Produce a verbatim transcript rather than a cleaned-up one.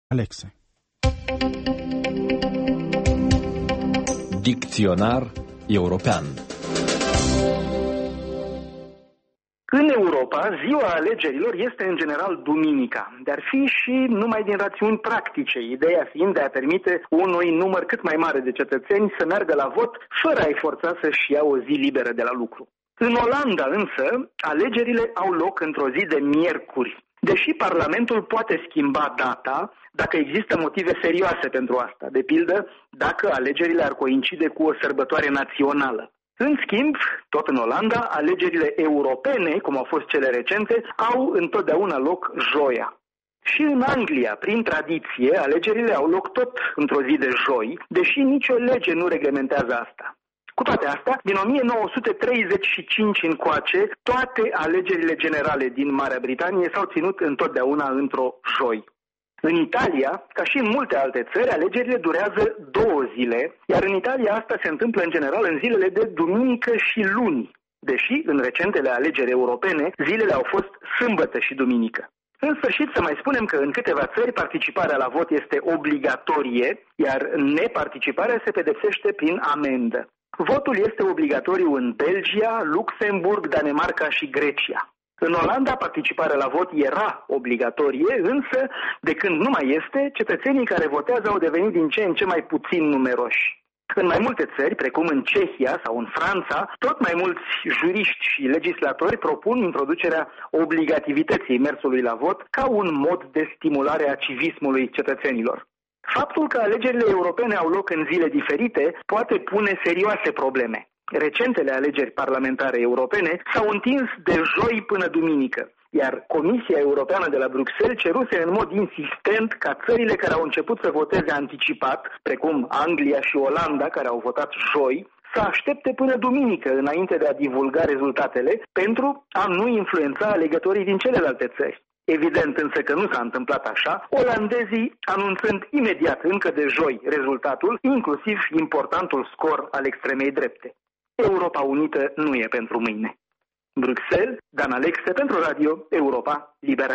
Alexe. Dicționar european. În Europa, ziua alegerilor este în general duminica, dar fi și numai din rațiuni practice, ideea fiind de a permite unui număr cât mai mare de cetățeni să meargă la vot fără a-i forța să-și ia o zi liberă de la lucru. În Olanda însă, alegerile au loc într-o zi de miercuri, deși Parlamentul poate schimba data dacă există motive serioase pentru asta, de pildă dacă alegerile ar coincide cu o sărbătoare națională. În schimb, tot în Olanda, alegerile europene, cum au fost cele recente, au întotdeauna loc joia. Și în Anglia, prin tradiție, alegerile au loc tot într-o zi de joi, deși nicio lege nu reglementează asta. Cu toate astea, din o mie nouă sute treizeci și cinci încoace, toate alegerile generale din Marea Britanie s-au ținut întotdeauna într-o joi. În Italia, ca și în multe alte țări, alegerile durează două zile, iar în Italia asta se întâmplă în general în zilele de duminică și luni, deși în recentele alegeri europene zilele au fost sâmbătă și duminică. În sfârșit, să mai spunem că în câteva țări participarea la vot este obligatorie, iar neparticiparea se pedepsește prin amendă. Votul este obligatoriu în Belgia, Luxemburg, Danemarca și Grecia. În Olanda, participarea la vot era obligatorie, însă, de când nu mai este, cetățenii care votează au devenit din ce în ce mai puțin numeroși. În mai multe țări, precum în Cehia sau în Franța, tot mai mulți juriști și legislatori propun introducerea obligativității mersului la vot ca un mod de stimulare a civismului cetățenilor. Faptul că alegerile europene au loc în zile diferite poate pune serioase probleme. Recentele alegeri parlamentare europene s-au întins de joi până duminică, iar Comisia Europeană de la Bruxelles ceruse în mod insistent ca țările care au început să voteze anticipat, precum Anglia și Olanda, care au votat joi, să aștepte până duminică înainte de a divulga rezultatele pentru a nu influența alegătorii din celelalte țări. Evident însă că nu s-a întâmplat așa, olandezii anunțând imediat încă de joi rezultatul, inclusiv importantul scor al extremei drepte. Europa Unită nu e pentru mâine. Bruxelles, Dan Alexe pentru Radio Europa Liberă.